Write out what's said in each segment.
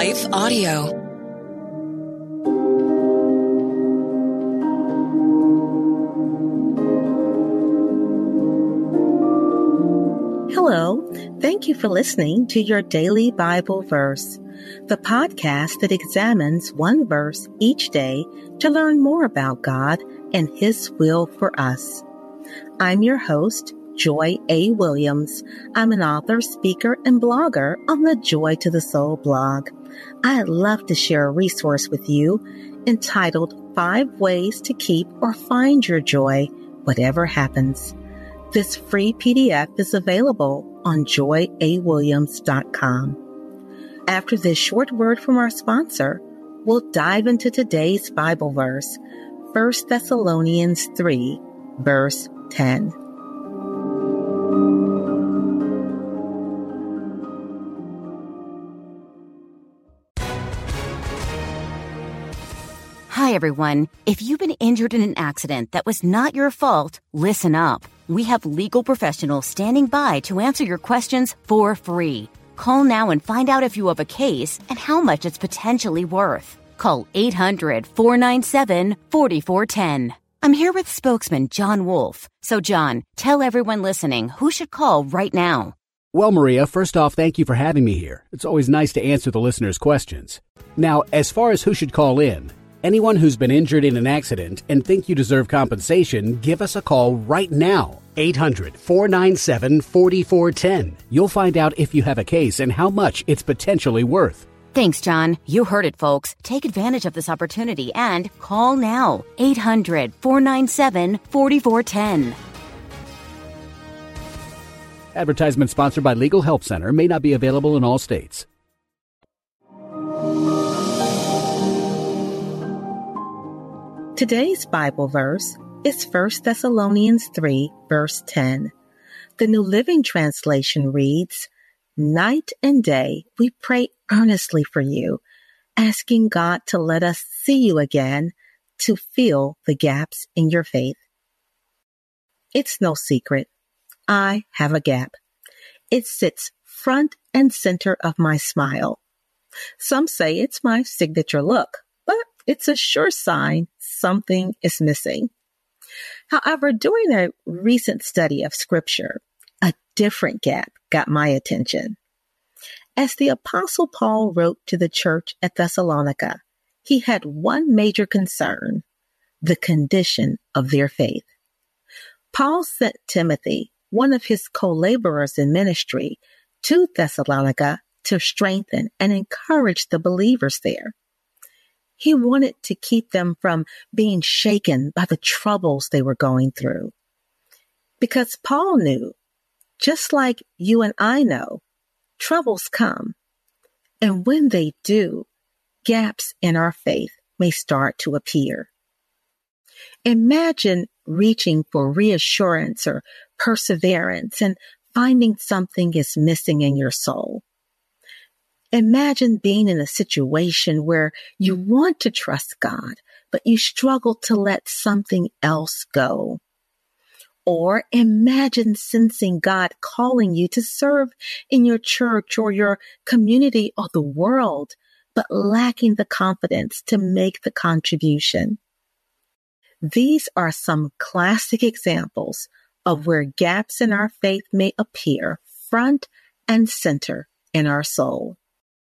Life Audio. Hello, thank you for listening to your daily Bible verse, the podcast that examines one verse each day to learn more about God and His will for us. I'm your host, Joy A. Williams. I'm an author, speaker, and blogger on the Joy to the Soul blog. I'd love to share a resource with you entitled 5 Ways to Keep or Find Your Joy, Whatever Happens. This free PDF is available on joyawilliams.com. After this short word from our sponsor, we'll dive into today's Bible verse, 1 Thessalonians 3, verse 10. Hi, everyone. If you've been injured in an accident that was not your fault, listen up. We have legal professionals standing by to answer your questions for free. Call now and find out if you have a case and how much it's potentially worth. Call 800-497-4410. I'm here with spokesman John Wolf. So, John, tell everyone listening who should call right now. Well, Maria, first off, thank you for having me here. It's always nice to answer the listeners' questions. Now, as far as who should call in, anyone who's been injured in an accident and think you deserve compensation, give us a call right now. 800-497-4410. You'll find out if you have a case and how much it's potentially worth. Thanks, John. You heard it, folks. Take advantage of this opportunity and call now. 800-497-4410. Advertisement sponsored by Legal Help Center. May not be available in all states. Today's Bible verse is 1 Thessalonians 3, verse 10. The New Living Translation reads, "Night and day we pray earnestly for you, asking God to let us see you again to fill the gaps in your faith." It's no secret. I have a gap. It sits front and center of my smile. Some say it's my signature look, but it's a sure sign something is missing. However, during a recent study of Scripture, a different gap got my attention. As the Apostle Paul wrote to the church at Thessalonica, he had one major concern: the condition of their faith. Paul sent Timothy, one of his co-laborers in ministry, to Thessalonica to strengthen and encourage the believers there. He wanted to keep them from being shaken by the troubles they were going through. Because Paul knew, just like you and I know, troubles come. And when they do, gaps in our faith may start to appear. Imagine reaching for reassurance or perseverance and finding something is missing in your soul. Imagine being in a situation where you want to trust God, but you struggle to let something else go. Or imagine sensing God calling you to serve in your church or your community or the world, but lacking the confidence to make the contribution. These are some classic examples of where gaps in our faith may appear front and center in our soul.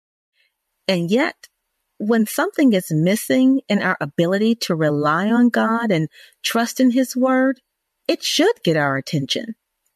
And yet, when something is missing in our ability to rely on God and trust in His Word, it should get our attention.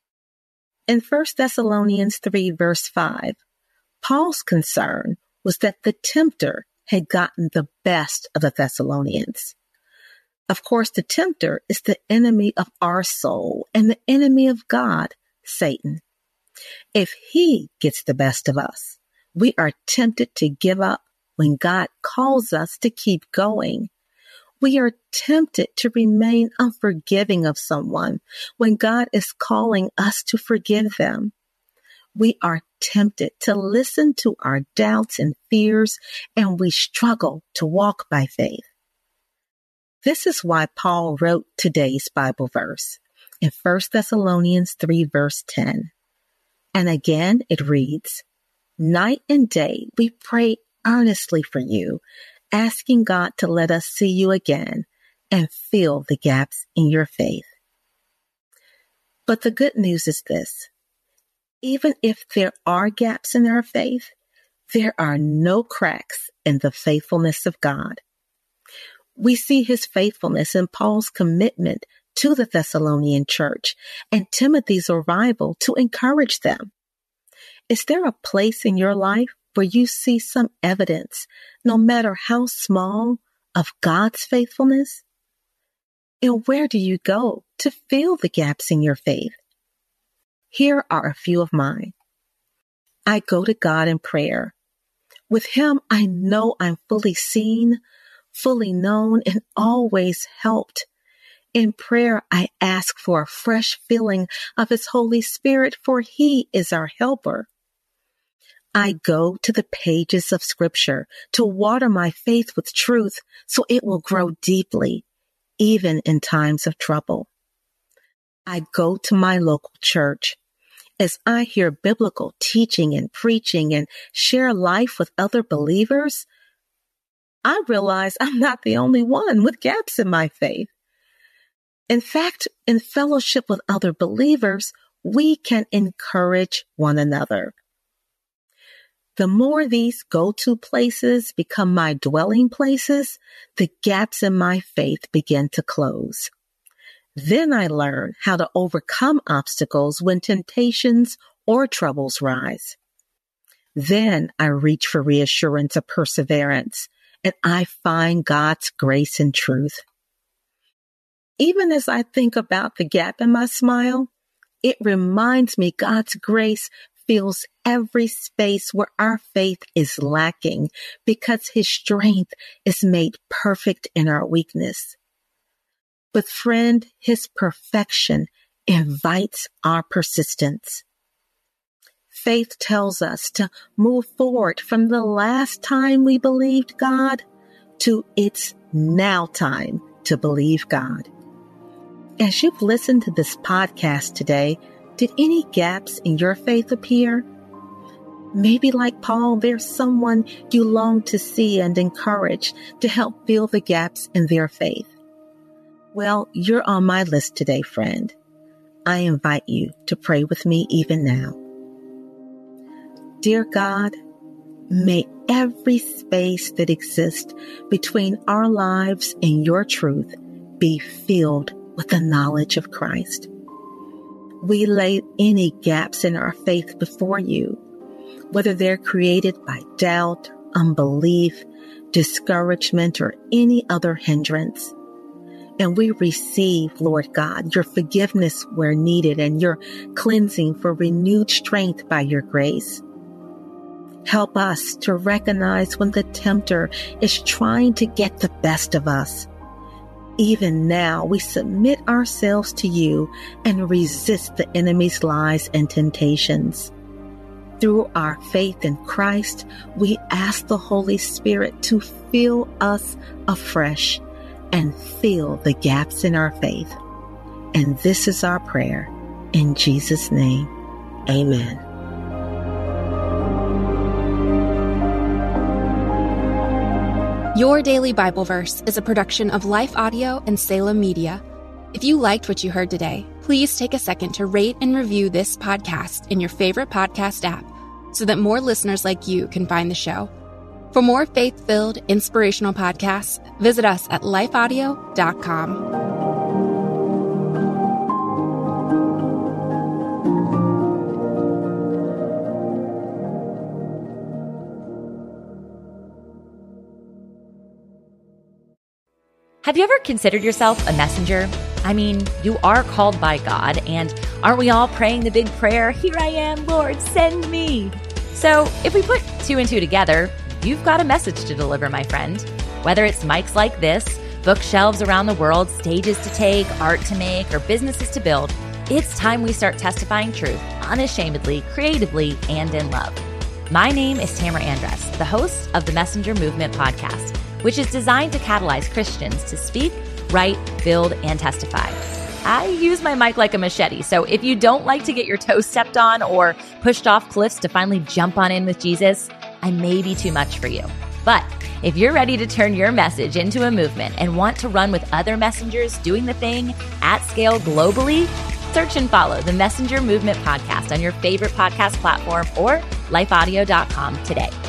In 1 Thessalonians 3, verse 5, Paul's concern was that the tempter had gotten the best of the Thessalonians. Of course, the tempter is the enemy of our soul and the enemy of God, Satan. If he gets the best of us, we are tempted to give up when God calls us to keep going. We are tempted to remain unforgiving of someone when God is calling us to forgive them. We are tempted to listen to our doubts and fears, and we struggle to walk by faith. This is why Paul wrote today's Bible verse in 1 Thessalonians 3, verse 10. And again, it reads, "Night and day we pray earnestly for you, asking God to let us see you again and fill the gaps in your faith. But the good news is this. Even if there are gaps in our faith, there are no cracks in the faithfulness of God. We see his faithfulness in Paul's commitment to the Thessalonian church and Timothy's arrival to encourage them. Is there a place in your life where you see some evidence, no matter how small, of God's faithfulness? And where do you go to fill the gaps in your faith? Here are a few of mine. I go to God in prayer. With him, I know I'm fully seen, fully known, and always helped. In prayer, I ask for a fresh filling of his Holy Spirit, for he is our helper. I go to the pages of Scripture to water my faith with truth so it will grow deeply, even in times of trouble. I go to my local church. As I hear biblical teaching and preaching and share life with other believers, I realize I'm not the only one with gaps in my faith. In fact, in fellowship with other believers, we can encourage one another. The more these go-to places become my dwelling places, the gaps in my faith begin to close. Then I learn how to overcome obstacles when temptations or troubles rise. Then I reach for reassurance of perseverance, and I find God's grace and truth. Even as I think about the gap in my smile, it reminds me God's grace fills every space where our faith is lacking because his strength is made perfect in our weakness. But friend, his perfection invites our persistence. Faith tells us to move forward from the last time we believed God to it's now time to believe God. As you've listened to this podcast today, did any gaps in your faith appear? Maybe like Paul, there's someone you long to see and encourage to help fill the gaps in their faith. Well, you're on my list today, friend. I invite you to pray with me even now. Dear God, may every space that exists between our lives and your truth be filled with the knowledge of Christ. We lay any gaps in our faith before you, whether they're created by doubt, unbelief, discouragement, or any other hindrance. And we receive, Lord God, your forgiveness where needed and your cleansing for renewed strength by your grace. Help us to recognize when the tempter is trying to get the best of us. Even now, we submit ourselves to you and resist the enemy's lies and temptations. Through our faith in Christ, we ask the Holy Spirit to fill us afresh and fill the gaps in our faith. And this is our prayer. In Jesus' name, amen. Your Daily Bible Verse is a production of Life Audio and Salem Media. If you liked what you heard today, please take a second to rate and review this podcast in your favorite podcast app so that more listeners like you can find the show. For more faith-filled, inspirational podcasts, visit us at lifeaudio.com. Have you ever considered yourself a messenger? I mean, you are called by God, and aren't we all praying the big prayer, "Here I am, Lord, send me"? So if we put two and two together, you've got a message to deliver, my friend. Whether it's mics like this, bookshelves around the world, stages to take, art to make, or businesses to build, it's time we start testifying truth unashamedly, creatively, and in love. My name is Tamara Andress, the host of the Messenger Movement podcast, which is designed to catalyze Christians to speak, write, build, and testify. I use my mic like a machete, so if you don't like to get your toes stepped on or pushed off cliffs to finally jump on in with Jesus, I may be too much for you. But if you're ready to turn your message into a movement and want to run with other messengers doing the thing at scale globally, search and follow the Messenger Movement Podcast on your favorite podcast platform or lifeaudio.com today.